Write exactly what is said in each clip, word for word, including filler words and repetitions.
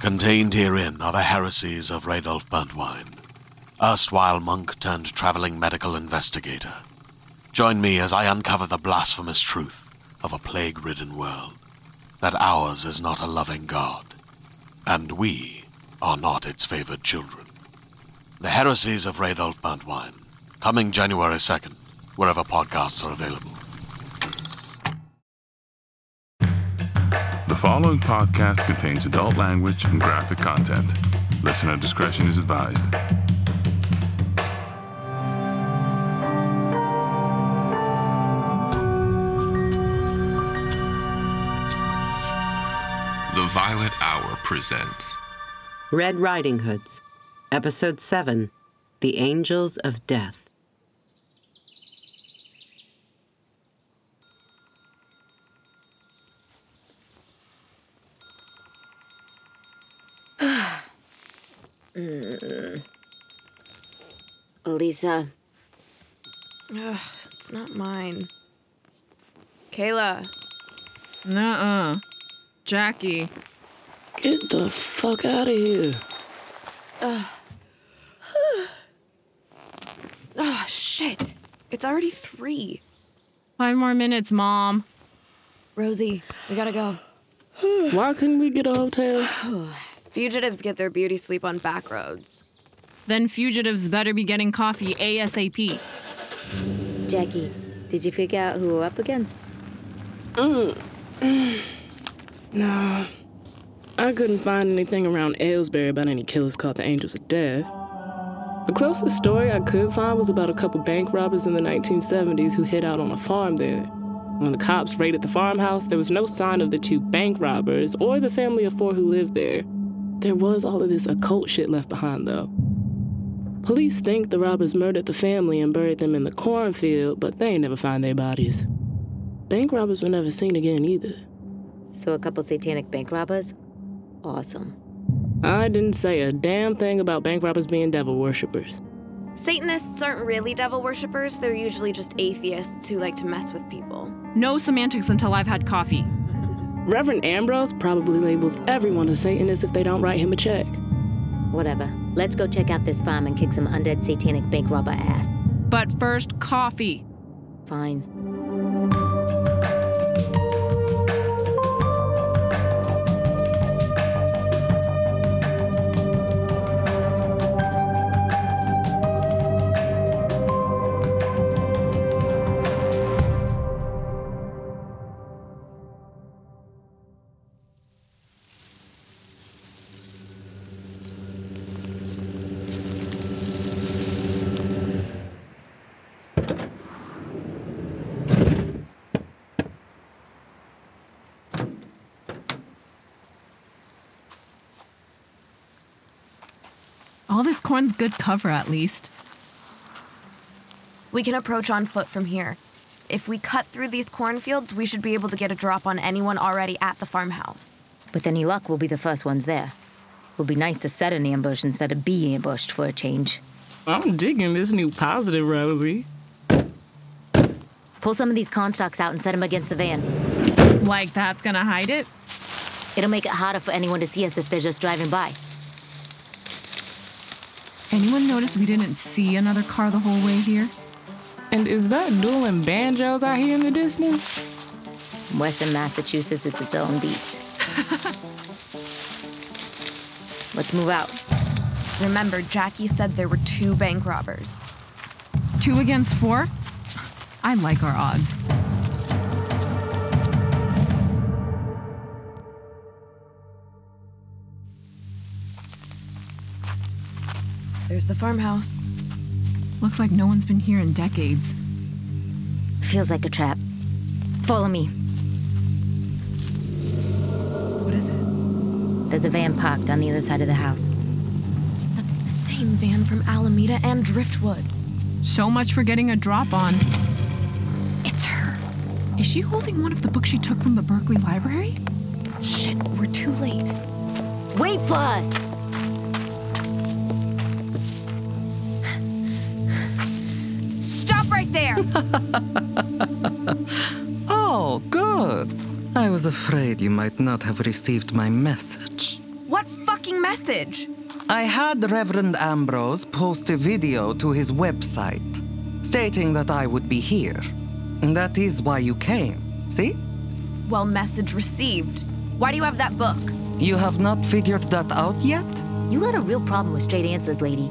Contained herein are the heresies of Radolf Burntwine, erstwhile monk turned traveling medical investigator. Join me as I uncover the blasphemous truth of a plague-ridden world, that ours is not a loving God, and we are not its favored children. The heresies of Radolf Burntwine, coming January second, wherever podcasts are available. The following podcast contains adult language and graphic content. Listener discretion is advised. The Violet Hour presents Red Riding Hoods, Episode seven, The Angels of Death. mm. Lisa. Ugh, it's not mine. Kayla. Nuh-uh. Jackie. Get the fuck out of here. Ugh. Oh, shit. It's already three. Five more minutes, Mom. Rosie, we gotta go. Why couldn't we get a hotel? Fugitives get their beauty sleep on back roads. Then fugitives better be getting coffee ASAP. Jackie, did you figure out who we're up against? Mm. Mm. No. I couldn't find anything around Aylesbury about any killers called the Angels of Death. The closest story I could find was about a couple bank robbers in the nineteen seventies who hid out on a farm there. When the cops raided the farmhouse, there was no sign of the two bank robbers or the family of four who lived there. There was all of this occult shit left behind, though. Police think the robbers murdered the family and buried them in the cornfield, but they ain't never find their bodies. Bank robbers were never seen again either. So a couple satanic bank robbers? Awesome. I didn't say a damn thing about bank robbers being devil worshippers. Satanists aren't really devil worshippers. They're usually just atheists who like to mess with people. No semantics until I've had coffee. Reverend Ambrose probably labels everyone a Satanist if they don't write him a check. Whatever. Let's go check out this farm and kick some undead satanic bank robber ass. But first, coffee. Fine. All this corn's good cover, at least. We can approach on foot from here. If we cut through these cornfields, we should be able to get a drop on anyone already at the farmhouse. With any luck, we'll be the first ones there. It would be nice to set an ambush instead of be ambushed for a change. I'm digging this new positive, Rosie. Pull some of these corn stalks out and set them against the van. Like that's gonna hide it? It'll make it harder for anyone to see us if they're just driving by. Anyone notice we didn't see another car the whole way here? And is that dueling banjos out here in the distance? Western Massachusetts is its own beast. Let's move out. Remember, Jackie said there were two bank robbers. Two against four? I like our odds. There's the farmhouse. Looks like no one's been here in decades. Feels like a trap. Follow me. What is it? There's a van parked on the other side of the house. That's the same van from Alameda and Driftwood. So much for getting a drop on. It's her. Is she holding one of the books she took from the Berkeley Library? Shit, we're too late. Wait for us! Stop right there! Oh, good. I was afraid you might not have received my message. What fucking fucking message? I had Reverend Ambrose post a video to his website, stating that I would be here. That is why you came, see? Well, message received. Why do you have that book? You have not figured that out yet? You got a real problem with straight answers, lady.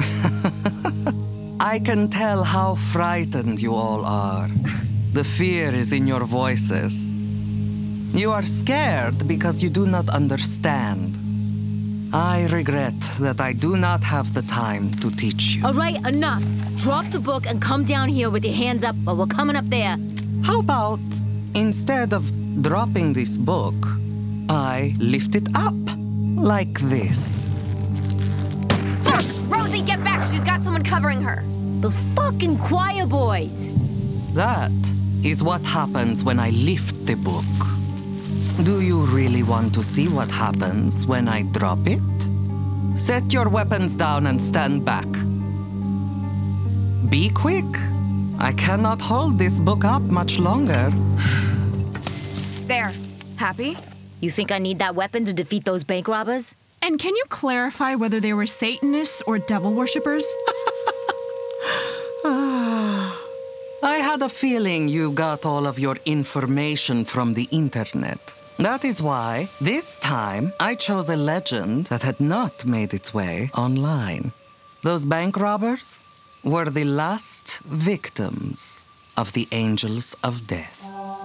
I can tell how frightened you all are. The fear is in your voices. You are scared because you do not understand. I regret that I do not have the time to teach you. All right, enough. Drop the book and come down here with your hands up while we're coming up there. How about, instead of dropping this book, I lift it up like this? Fuck! Rosie, get back! She's got someone covering her. Those fucking choir boys. That is what happens when I lift the book. Do you really want to see what happens when I drop it? Set your weapons down and stand back. Be quick. I cannot hold this book up much longer. There. Happy? You think I need that weapon to defeat those bank robbers? And can you clarify whether they were Satanists or devil worshippers? I had a feeling you got all of your information from the internet. That is why, this time, I chose a legend that had not made its way online. Those bank robbers were the last victims of the Angels of Death.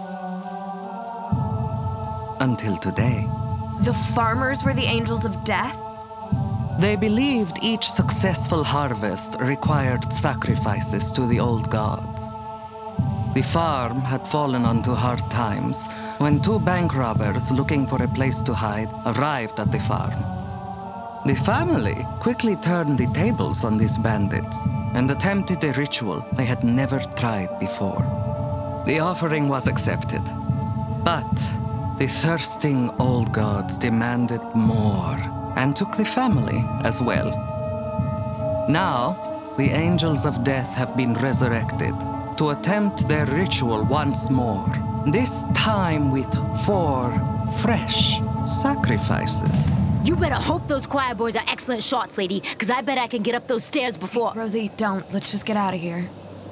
Until today. The farmers were the Angels of Death? They believed each successful harvest required sacrifices to the old gods. The farm had fallen onto hard times when two bank robbers looking for a place to hide arrived at the farm. The family quickly turned the tables on these bandits and attempted a ritual they had never tried before. The offering was accepted, but the thirsting old gods demanded more and took the family as well. Now, the Angels of Death have been resurrected to attempt their ritual once more, this time with four fresh sacrifices. You better hope those choir boys are excellent shots, lady, because I bet I can get up those stairs before... Rosie, don't. Let's just get out of here.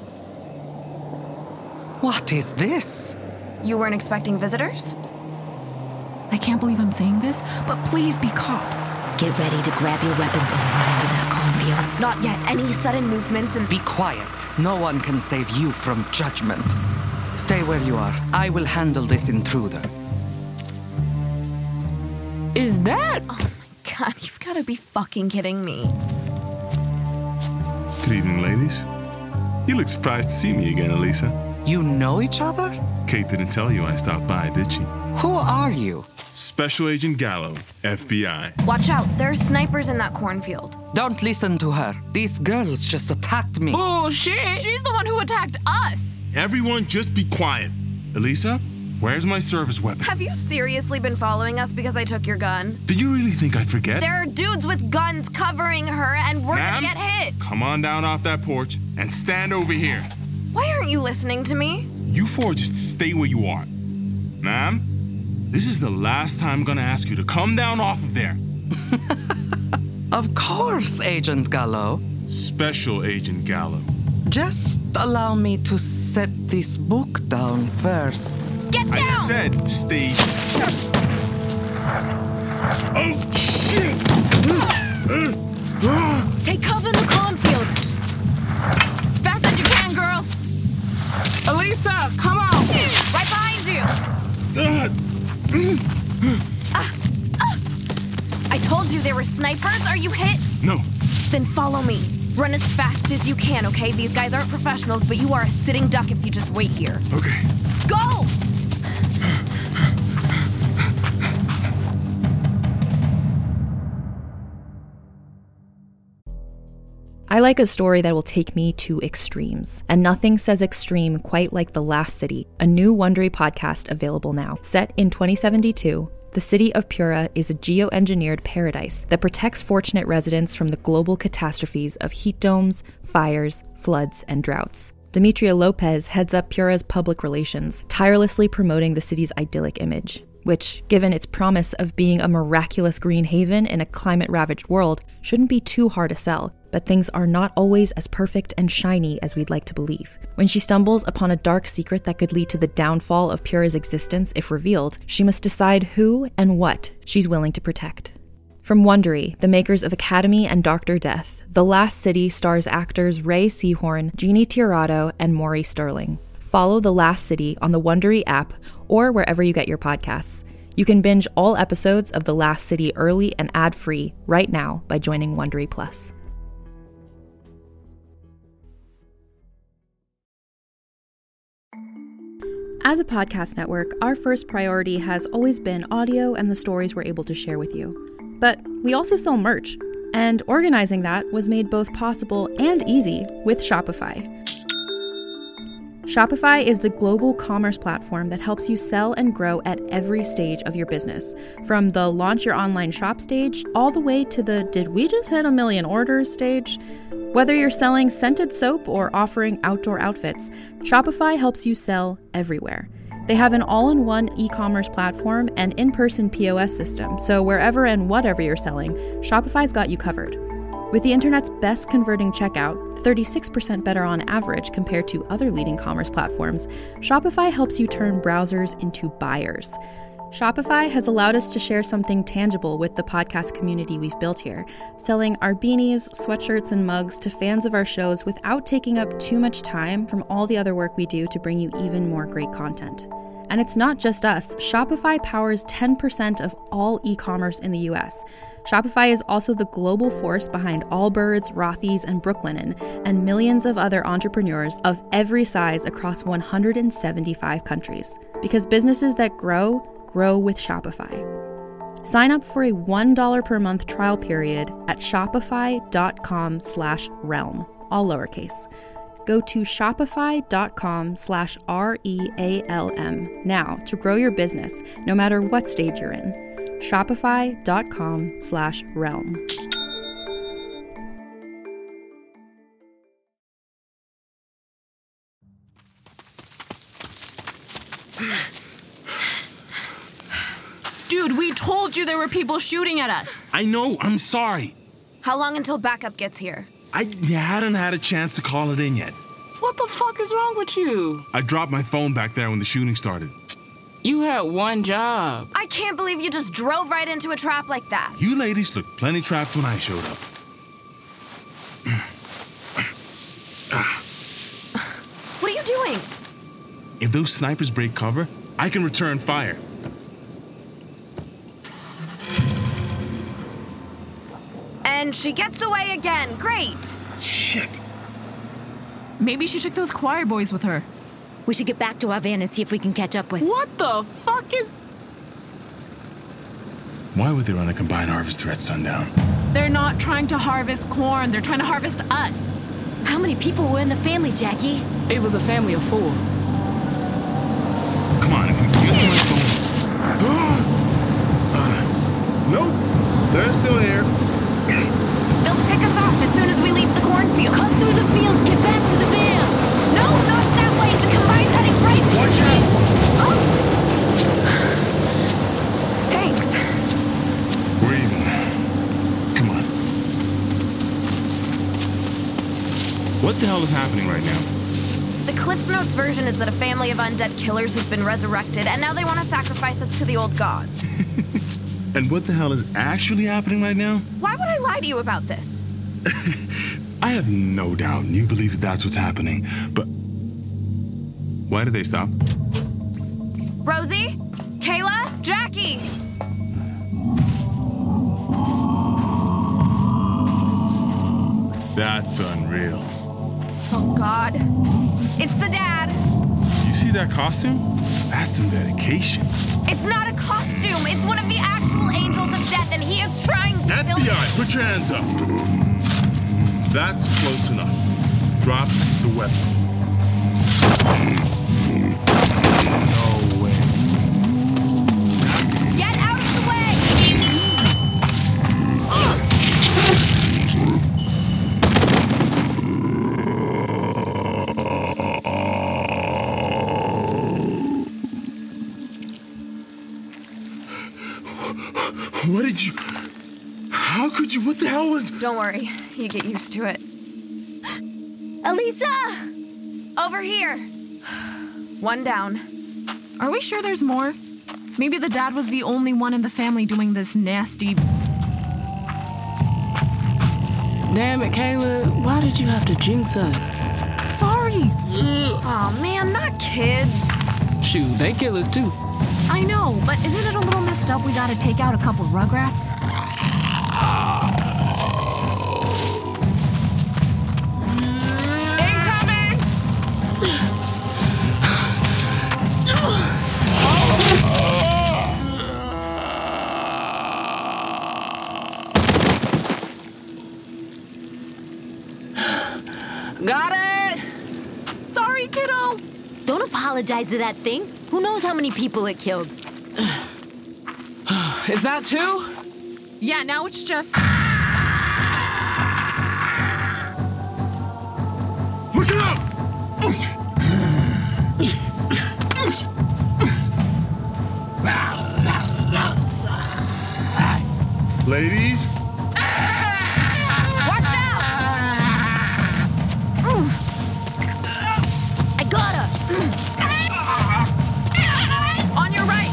What is this? You weren't expecting visitors? I can't believe I'm saying this, but please be cops. Get ready to grab your weapons and run into that cornfield. Not yet. Any sudden movements and... Be quiet. No one can save you from judgment. Stay where you are. I will handle this intruder. Is that... Oh my god, you've got to be fucking kidding me. Good evening, ladies. You look surprised to see me again, Elisa. You know each other? Kate didn't tell you I stopped by, did she? Who are you? Special Agent Gallo, F B I. Watch out. There's snipers in that cornfield. Don't listen to her. These girls just attacked me. Bullshit! She's the one who attacked us. Everyone just be quiet. Elisa, where's my service weapon? Have you seriously been following us because I took your gun? Did you really think I'd forget? There are dudes with guns covering her, and we're Ma'am? gonna get hit. Come on down off that porch and stand over here. Why aren't you listening to me? You four just stay where you are. Ma'am, this is the last time I'm gonna ask you to come down off of there. Of course, Agent Gallo. Special Agent Gallo. Just allow me to set this book down first. Get down! I said stay. Oh, shit! Take cover in the cornfield. Fast as you can, girl. Elisa, come on! Right behind you! Ah, ah. I told you there were snipers. Are you hit? No. Then follow me. Run as fast as you can, okay? These guys aren't professionals, but you are a sitting duck if you just wait here. Okay. Go! I like a story that will take me to extremes, and nothing says extreme quite like The Last City, a new Wondery podcast available now. Set in twenty seventy-two, the city of Pura is a geoengineered paradise that protects fortunate residents from the global catastrophes of heat domes, fires, floods, and droughts. Demetria Lopez heads up Pura's public relations, tirelessly promoting the city's idyllic image. which, given its promise of being a miraculous green haven in a climate-ravaged world, shouldn't be too hard to sell. But things are not always as perfect and shiny as we'd like to believe. When she stumbles upon a dark secret that could lead to the downfall of Pura's existence if revealed, she must decide who and what she's willing to protect. From Wondery, the makers of Academy and Doctor Death, The Last City stars actors Ray Seahorn, Jeannie Tirado, and Maury Sterling. Follow The Last City on the Wondery app or wherever you get your podcasts. You can binge all episodes of The Last City early and ad-free right now by joining Wondery Plus. As a podcast network, our first priority has always been audio and the stories we're able to share with you. But we also sell merch, and organizing that was made both possible and easy with Shopify. Shopify is the global commerce platform that helps you sell and grow at every stage of your business, from the launch your online shop stage all the way to the did we just hit a million orders stage. Whether you're selling scented soap or offering outdoor outfits, Shopify helps you sell everywhere. They have an all-in-one e-commerce platform and in-person P O S system, so wherever and whatever you're selling, Shopify's got you covered. With the internet's best converting checkout, thirty-six percent better on average compared to other leading commerce platforms, Shopify helps you turn browsers into buyers. Shopify has allowed us to share something tangible with the podcast community we've built here, selling our beanies, sweatshirts, and mugs to fans of our shows without taking up too much time from all the other work we do to bring you even more great content. And it's not just us. Shopify powers ten percent of all e-commerce in the U S. Shopify is also the global force behind Allbirds, Rothy's, and Brooklinen, and millions of other entrepreneurs of every size across one hundred seventy-five countries. Because businesses that grow, grow with Shopify. Sign up for a one dollar per month trial period at shopify.com slash realm, all lowercase. Go to shopify.com slash R-E-A-L-M now to grow your business, no matter what stage you're in. Shopify.com slash realm. Dude, we told you there were people shooting at us. I know, I'm sorry. How long until backup gets here? I hadn't had a chance to call it in yet. What the fuck is wrong with you? I dropped my phone back there when the shooting started. You had one job. I can't believe you just drove right into a trap like that. You ladies looked plenty trapped when I showed up. What are you doing? If those snipers break cover, I can return fire. And she gets away again. Great. Shit. Maybe she took those choir boys with her. We should get back to our van and see if we can catch up with... What the fuck is... Why would they run a combined harvester at sundown? They're not trying to harvest corn. They're trying to harvest us. How many people were in the family, Jackie? It was a family of four. Come on, if we can get to my phone... uh, nope, they're still here. They'll pick us off as soon as we leave the cornfield. Cut through the fields, get back to the van! No, not that way. The combine's heading right for Watch me. out! Oh. Thanks. We're even. Come on. What the hell is happening right now? The Cliff's Notes version is that a family of undead killers has been resurrected, and now they want to sacrifice us to the old gods. And what the hell is actually happening right now? Why would I lie to you about this? I have no doubt you believe that that's what's happening, but why did they stop? Rosie? Kayla? Jackie? That's unreal. Oh, God. It's the dad. You see that costume? That's some dedication. It's not a costume. It's one of the actual angels of death, and he is trying to F kill B me. I, put your hands up. That's close enough. Drop the weapon. No way. Get out of the way! What did you... How could you... What the hell was... Don't worry. You get used to it. Elisa! Over here. One down. Are we sure there's more? Maybe the dad was the only one in the family doing this nasty... Damn it, Kayla. Why did you have to jinx us? Sorry. Aw, oh, man, not kids. Shoot, they killers too. I know, but isn't it a little messed up we gotta take out a couple rugrats? Incoming! Got it! Sorry, kiddo. Don't apologize to that thing. Who knows how many people it killed? Is that two? Yeah, now it's just... Look it up! Ladies? Watch out! I got her! On your right.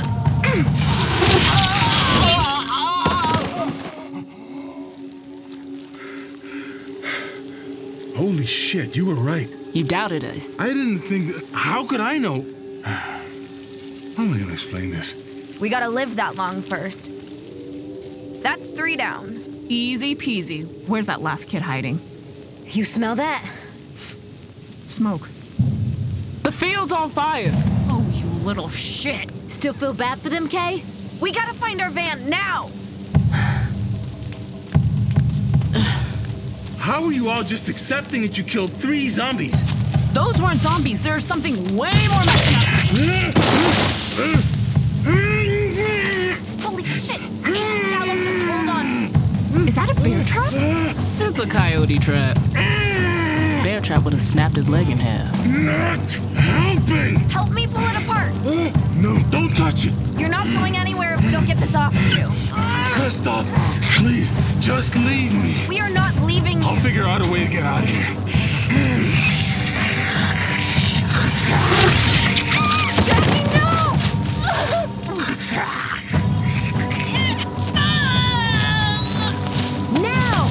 Holy shit, you were right. You doubted us. I didn't think that... How could I know? How am I gonna explain this? We gotta live that long first. That's three down. Easy peasy. Where's that last kid hiding? You smell that? Smoke. The field's on fire. Oh, you little shit. Still feel bad for them, Kay? We gotta find our van now! How are you all just accepting that you killed three zombies? Those weren't zombies. There's something way more messed up. Holy shit! Callum, just hold on. Is that a bear trap? It's a coyote trap. Bear trap would have snapped his leg in half. Not helping! Help me pull it apart. No, don't touch it. You're not going anywhere if we don't get this off of you. Stop. Please, just leave me. We are not leaving you. I'll figure out a way to get out of here. Jackie, no! Now!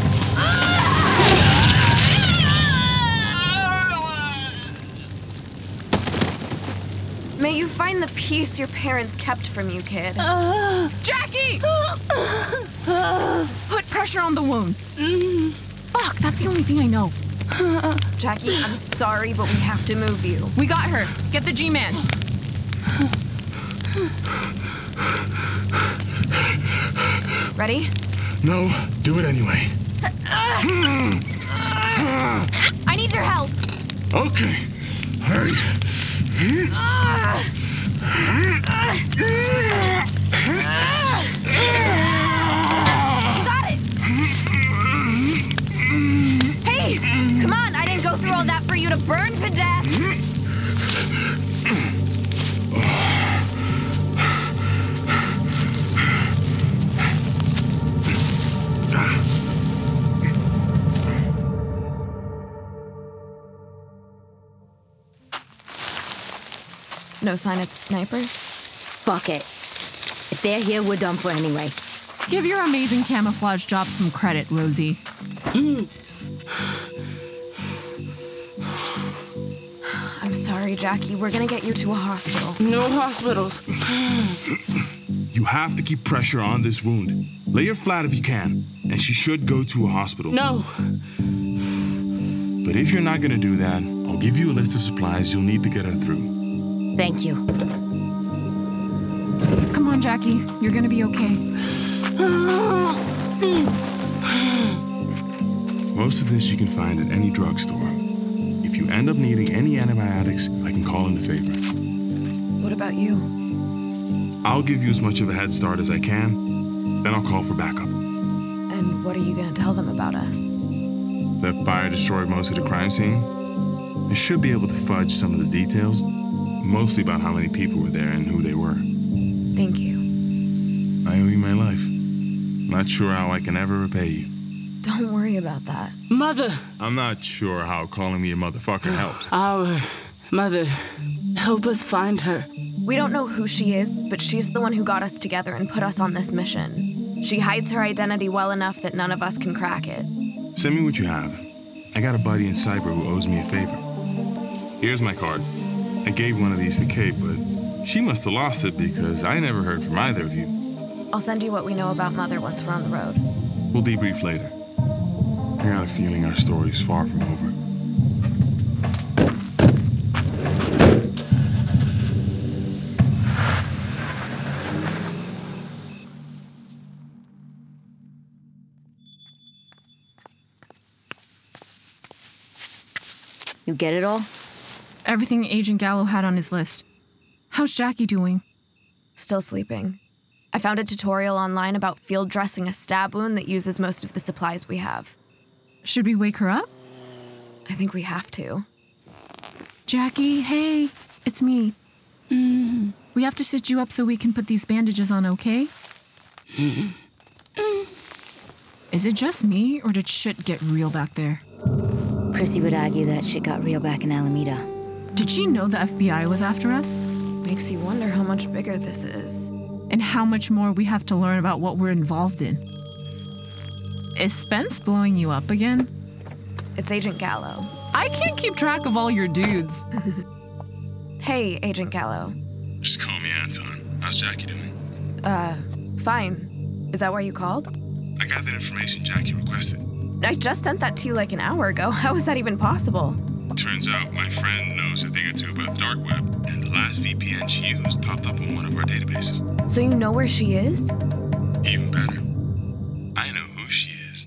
May you find the peace your parents kept from you, kid. Uh, Jackie! Put pressure on the wound. Mm. Fuck, that's the only thing I know. Jackie, I'm sorry, but we have to move you. We got her. Get the G-Man. Ready? No, do it anyway. I need your help. Okay, hurry. You got it. Hey, come on. I didn't go through all that for you to burn to death. No sign of the snipers? Fuck it. If they're here, we're done for anyway. Give your amazing camouflage job some credit, Rosie. Mm. I'm sorry, Jackie. We're gonna get you to a hospital. No hospitals. You have to keep pressure on this wound. Lay her flat if you can, and she should go to a hospital. No. But if you're not gonna do that, I'll give you a list of supplies you'll need to get her through. Thank you. Come on, Jackie. You're gonna be okay. Most of this you can find at any drugstore. If you end up needing any antibiotics, I can call in a favor. What about you? I'll give you as much of a head start as I can, then I'll call for backup. And what are you gonna tell them about us? That fire destroyed most of the crime scene. I should be able to fudge some of the details, mostly about how many people were there and who they were. Thank you. I owe you my life. Not sure how I can ever repay you. Don't worry about that. Mother! I'm not sure how calling me a motherfucker helps. Our mother. Help us find her. We don't know who she is, but she's the one who got us together and put us on this mission. She hides her identity well enough that none of us can crack it. Send me what you have. I got a buddy in Cyber who owes me a favor. Here's my card. I gave one of these to Kate, but she must have lost it because I never heard from either of you. I'll send you what we know about Mother once we're on the road. We'll debrief later. I got a feeling our story's far from over. You get it all? Everything Agent Gallo had on his list. How's Jackie doing? Still sleeping. I found a tutorial online about field dressing a stab wound that uses most of the supplies we have. Should we wake her up? I think we have to. Jackie, hey, it's me. Mm-hmm. We have to stitch you up so we can put these bandages on, okay? Mm-hmm. Is it just me, or did shit get real back there? Prissy would argue that shit got real back in Alameda. Did she know the F B I was after us? Makes you wonder how much bigger this is. And how much more we have to learn about what we're involved in. Is Spence blowing you up again? It's Agent Gallo. I can't keep track of all your dudes. Hey, Agent Gallo. Just call me Anton. How's Jackie doing? Uh, fine. Is that why you called? I got that information Jackie requested. I just sent that to you like an hour ago. How is that even possible? Turns out my friend knows a thing or two about the dark web, and the last V P N she used popped up on one of our databases. So you know where she is? Even better, I know who she is.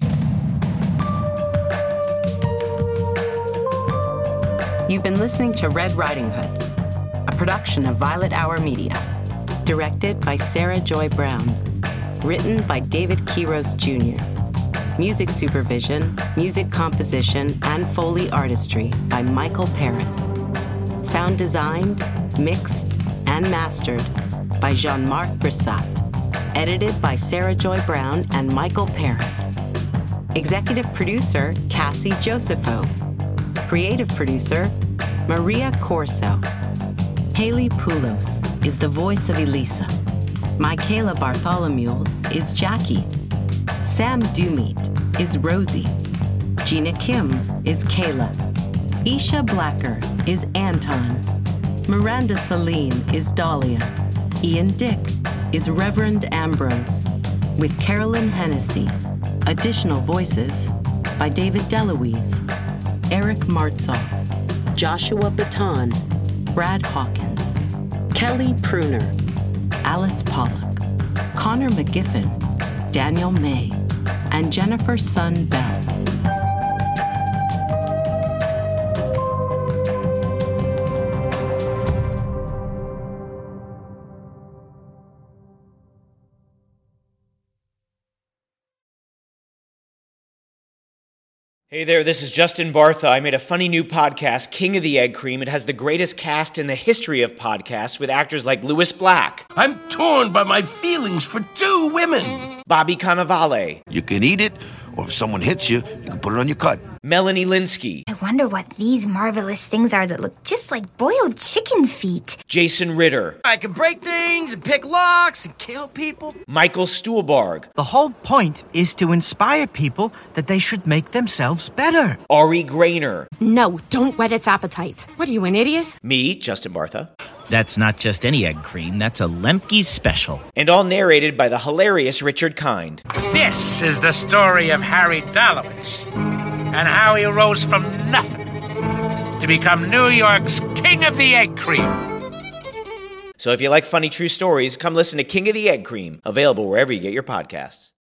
You've been listening to Red Riding Hoods, a production of Violet Hour Media. Directed by Sarah Joy Brown. Written by David Quiros Junior Music supervision, music composition, and Foley artistry by Michael Paris. Sound designed, mixed, and mastered by Jean-Marc Brissat. Edited by Sarah Joy Brown and Michael Paris. Executive producer, Cassie Josephov. Creative producer, Maria Corso. Haley Poulos is the voice of Elisa. Michaela Bartholomew is Jackie. Sam Dumeat is Rosie. Gina Kim is Kayla. Isha Blacker is Anton. Miranda Celine is Dahlia. Ian Dick is Reverend Ambrose, with Carolyn Hennessy. Additional voices by David Deluise, Eric Martzoff, Joshua Baton, Brad Hawkins, Kelly Pruner, Alice Pollock, Connor McGiffin, Daniel May, and Jennifer Sun Bell. Hey there, this is Justin Bartha. I made a funny new podcast, King of the Egg Cream. It has the greatest cast in the history of podcasts with actors like Louis Black. I'm torn by my feelings for two women. Bobby Cannavale. You can eat it, or if someone hits you, you can put it on your cut. Melanie Linsky. I wonder what these marvelous things are that look just like boiled chicken feet. Jason Ritter. I can break things and pick locks and kill people. Michael Stuhlbarg. The whole point is to inspire people that they should make themselves better. Ari Grainer. No, don't whet its appetite. What are you, an idiot? Me, Justin Bartha. That's not just any egg cream, that's a Lemke's special. And all narrated by the hilarious Richard Kind. This is the story of Harry Dalowitz and how he rose from nothing to become New York's King of the Egg Cream. So if you like funny true stories, come listen to King of the Egg Cream, available wherever you get your podcasts.